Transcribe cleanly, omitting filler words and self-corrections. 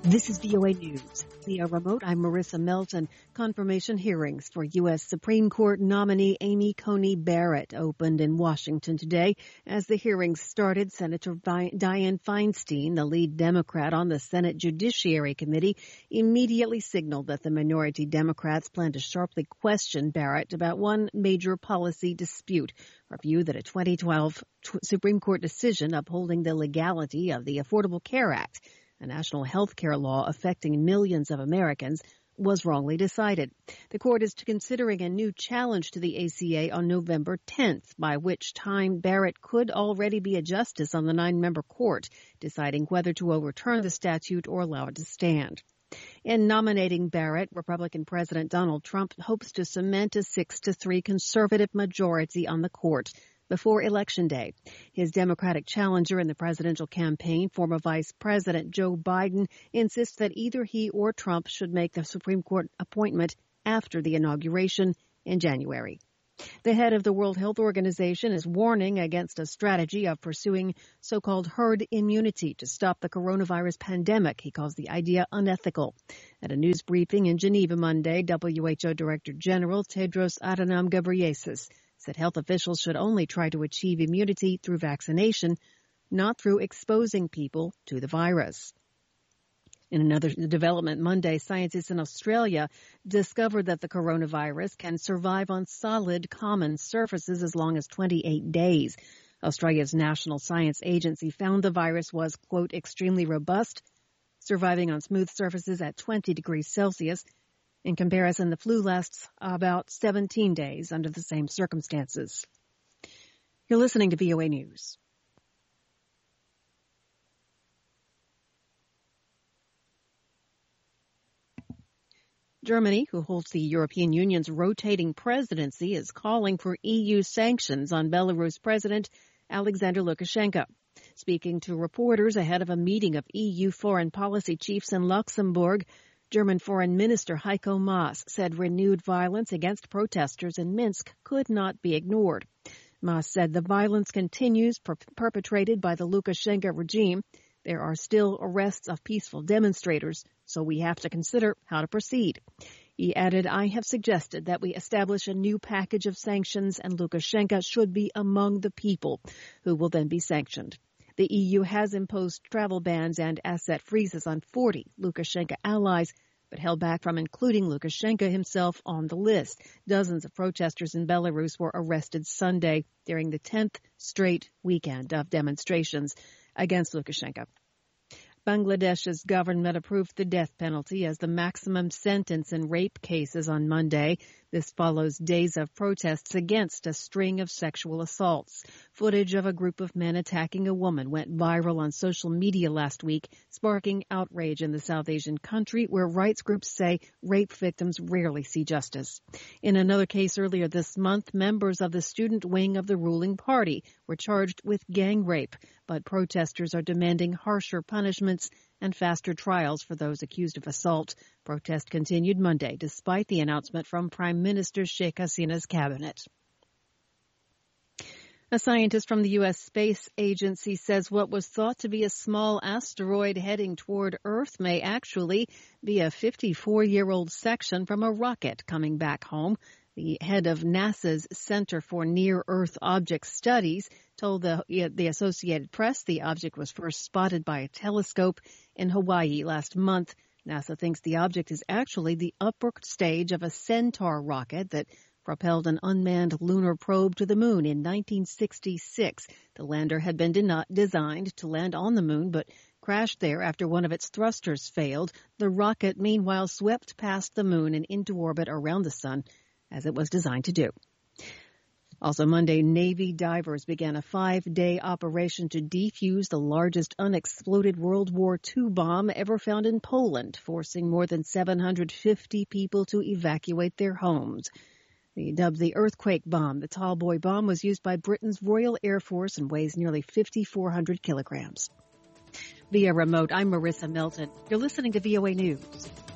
This is VOA News. Via remote, I'm Marissa Melton. Confirmation hearings for U.S. Supreme Court nominee Amy Coney Barrett opened in Washington today. As the hearings started, Senator Dianne Feinstein, the lead Democrat on the Senate Judiciary Committee, immediately signaled that the minority Democrats plan to sharply question Barrett about one major policy dispute, a view that a 2012 Supreme Court decision upholding the legality of the Affordable Care Act, a national health care law affecting millions of Americans, was wrongly decided. The court is considering a new challenge to the ACA on November 10th, by which time Barrett could already be a justice on the 9-member court, deciding whether to overturn the statute or allow it to stand. In nominating Barrett, Republican President Donald Trump hopes to cement a 6-3 conservative majority on the court before Election Day. His Democratic challenger in the presidential campaign, former Vice President Joe Biden, insists that either he or Trump should make the Supreme Court appointment after the inauguration in January. The head of the World Health Organization is warning against a strategy of pursuing so-called herd immunity to stop the coronavirus pandemic. He calls the idea unethical. At a news briefing in Geneva Monday, WHO Director General Tedros Adhanom Ghebreyesus said health officials should only try to achieve immunity through vaccination, not through exposing people to the virus. In another development Monday, scientists in Australia discovered that the coronavirus can survive on solid, common surfaces as long as 28 days. Australia's National Science Agency found the virus was, quote, extremely robust, surviving on smooth surfaces at 20 degrees Celsius. In comparison, the flu lasts about 17 days under the same circumstances. You're listening to VOA News. Germany, who holds the European Union's rotating presidency, is calling for EU sanctions on Belarus President Alexander Lukashenko. Speaking to reporters ahead of a meeting of EU foreign policy chiefs in Luxembourg, German Foreign Minister Heiko Maas said renewed violence against protesters in Minsk could not be ignored. Maas said the violence continues perpetrated by the Lukashenko regime. There are still arrests of peaceful demonstrators, so we have to consider how to proceed. He added, I have suggested that we establish a new package of sanctions, and Lukashenko should be among the people who will then be sanctioned. The EU has imposed travel bans and asset freezes on 40 Lukashenko allies, but held back from including Lukashenko himself on the list. Dozens of protesters in Belarus were arrested Sunday during the 10th straight weekend of demonstrations against Lukashenko. Bangladesh's government approved the death penalty as the maximum sentence in rape cases on Monday. This follows days of protests against a string of sexual assaults. Footage of a group of men attacking a woman went viral on social media last week, sparking outrage in the South Asian country where rights groups say rape victims rarely see justice. In another case earlier this month, members of the student wing of the ruling party were charged with gang rape, but protesters are demanding harsher punishments and faster trials for those accused of assault. Protest continued Monday, despite the announcement from Prime Minister Sheikh Hasina's cabinet. A scientist from the U.S. Space Agency says what was thought to be a small asteroid heading toward Earth may actually be a 54-year-old section from a rocket coming back home. The head of NASA's Center for Near-Earth Object Studies told the Associated Press the object was first spotted by a telescope in Hawaii last month. NASA thinks the object is actually the upper stage of a Centaur rocket that propelled an unmanned lunar probe to the moon in 1966. The lander had been designed to land on the moon, but crashed there after one of its thrusters failed. The rocket, meanwhile, swept past the moon and into orbit around the sun, as it was designed to do. Also Monday, Navy divers began a 5-day operation to defuse the largest unexploded World War II bomb ever found in Poland, forcing more than 750 people to evacuate their homes. Dubbed the earthquake bomb, the tall boy bomb was used by Britain's Royal Air Force and weighs nearly 5,400 kilograms. Via remote, I'm Marissa Melton. You're listening to VOA News.